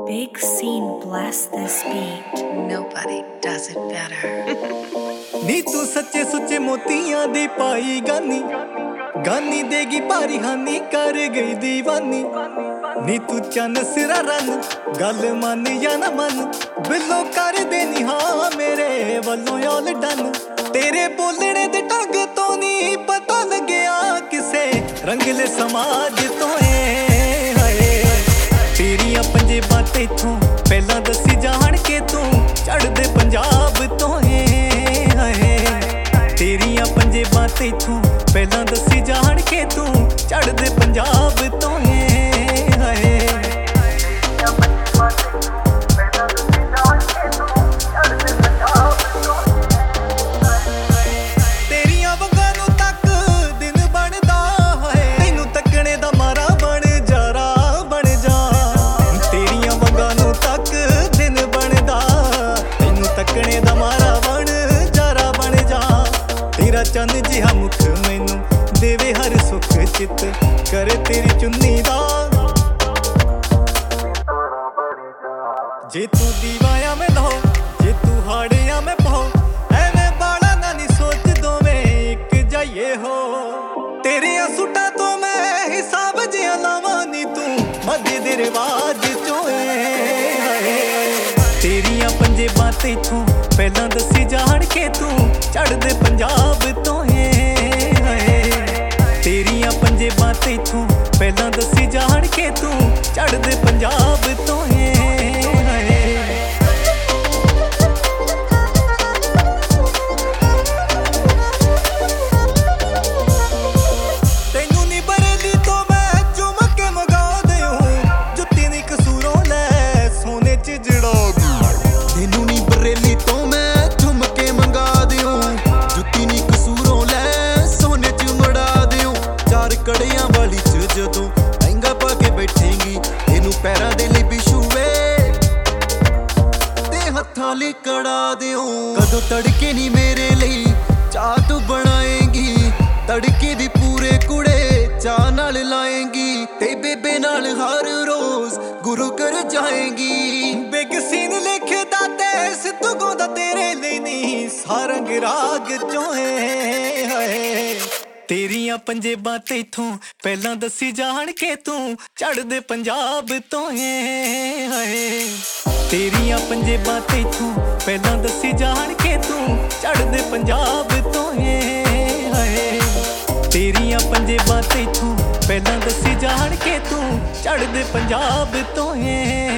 Big Scene blast this beat. Nobody does it better. नी तू सच्चे सुच्चे मोतियां दी पाई गानी गानी देगी भारी हानी कर गई दीवानी नी तू चन सिरा रन गल मन या ना मन बिलो कर देनी हाँ मेरे वलों ऑल डन तेरे बोलने दे ढंग तो नी पता लग्या किसे रंगले समाज तो तेरिया पंजेबां तेथों पहला दसी जान के तू चढ़दे पंजाब तो तेरिया पंजेबां तेथों पहला दसी जान के तू चढ़दे पंजाब तो तेरिया वंगां नूं तक दिन बनदा है तैनूं तकने दा मारा बन जरा बन जा तेरिया वंगां नूं तक दिन बनदा तैनूं तकने दा मारा बन जरा बन जा तेरा चंद जिहा मुख मैनू देवे हर सुख चित करे तेरी चुन्नी दा जे तू दीवाया में लो जे तू हाड़िया में पहो एवें बाला ना नी सोच दोवें एक जाइए हो तेरे सुटा तो मैं हिसाब जिया लावा नी तू मध्य दे रिवाज चोए तेरिया पंजेबां तेथों पहला दसी जान के तू चढ़दे पंजाब तो तेरिया पंजेबां तेथों पहला दसी जान के तू चढ़दे पंजाब तो तैनू नी बरेली तो मैं चुम के मंगा देऊं जुत्ती नी कसूरों ले सोने च जड़ा तेनू नी बरेली तो मैं चुम के मंगा दियूं जुत्ती नी कसूरों ले सोने च मड़ा दियूं चार कड़ियां वाली च जदों लहंगा पा के बैठेंगी तेनू पैरां दे लई बिछूवे ते हत्थां लई कड़ा दियूं कदों तड़के नी मेरे लई चाह तू बनाएंगी तड़के दी पूरे कुड़े चाह नाल लाएंगी ते बेबे नाल हर रोज गुरु कर जाएंगी बिग सीन लिखदा ते सिद्धू गोदा तेरे ਲਈ ਨਹੀਂ ਸਾਰੰਗ ਰਾਗ ਚੋਏ तेरिया पंजेबां तेथों पहला दसी जान के तू चढ़दे पंजाब तो तेरिया पंजेबां तेथों पहला दसी जान के तू चढ़दे पंजाब तो तेरिया पंजेबां तेथों पहला दसी जान के तू चढ़दे पंजाब तो